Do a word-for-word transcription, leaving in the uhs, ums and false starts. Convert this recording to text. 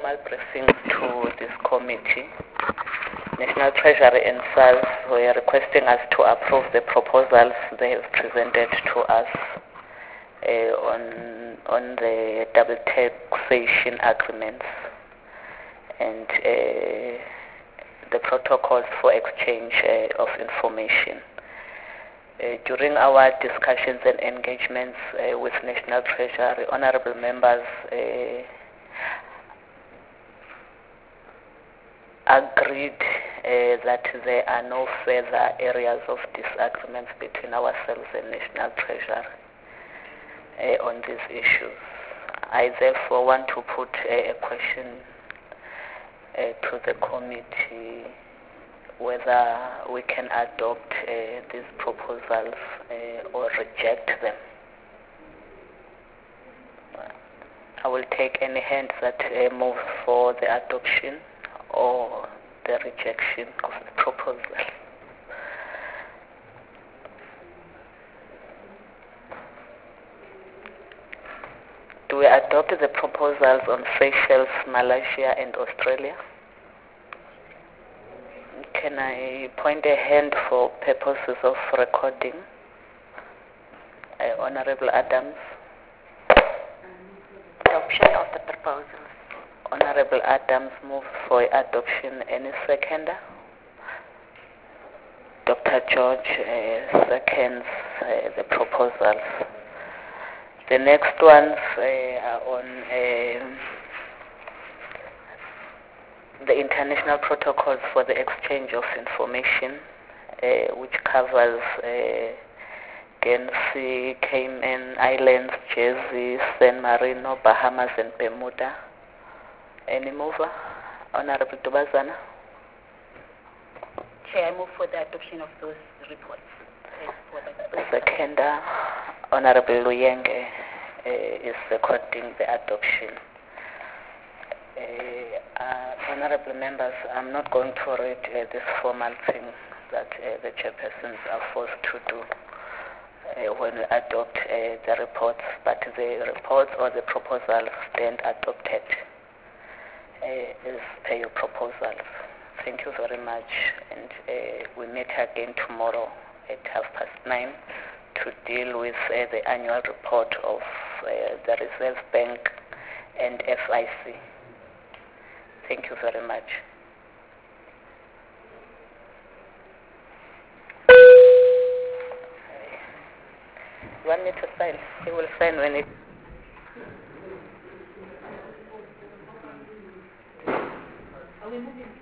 formal briefing to this committee. National Treasury and S A S were requesting us to approve the proposals they have presented to us uh, on on the double taxation agreements and uh, the protocols for exchange uh, of information. Uh, during our discussions and engagements uh, with National Treasury, honorable members uh, agreed uh, that there are no further areas of disagreements between ourselves and National Treasury uh, on these issues. I therefore want to put uh, a question uh, to the committee whether we can adopt uh, these proposals uh, or reject them. I will take any hand that uh, moves for the adoption or the rejection of the proposal. Do we adopt the proposals on Seychelles, Malaysia, and Australia? Can I point a hand for purposes of recording? Uh, Honorable Adams. Adoption of the proposals. Honorable Adams moves for adoption. Any seconder? Doctor George uh, seconds uh, the proposals. The next ones uh, are on uh, the international protocols for the exchange of information, uh, which covers uh, Guernsey, Cayman Islands, Jersey, San Marino, Bahamas, and Bermuda. Any mover? Honorable Dubazana? Chair, I move for the adoption of those reports. Seconder, Honorable Luyenge uh, is seconding the adoption. Uh, uh, honorable members, I'm not going to read uh, this formal thing that uh, the chairpersons are forced to do uh, when we adopt uh, the reports, but the reports or the proposals stand adopted uh, as per your proposals. Thank you very much, and uh, we meet again tomorrow at half past nine to deal with uh, the annual report of uh, the Reserve Bank and F I C. Thank you very much. You want me to sign? He will sign when it... Are we moving?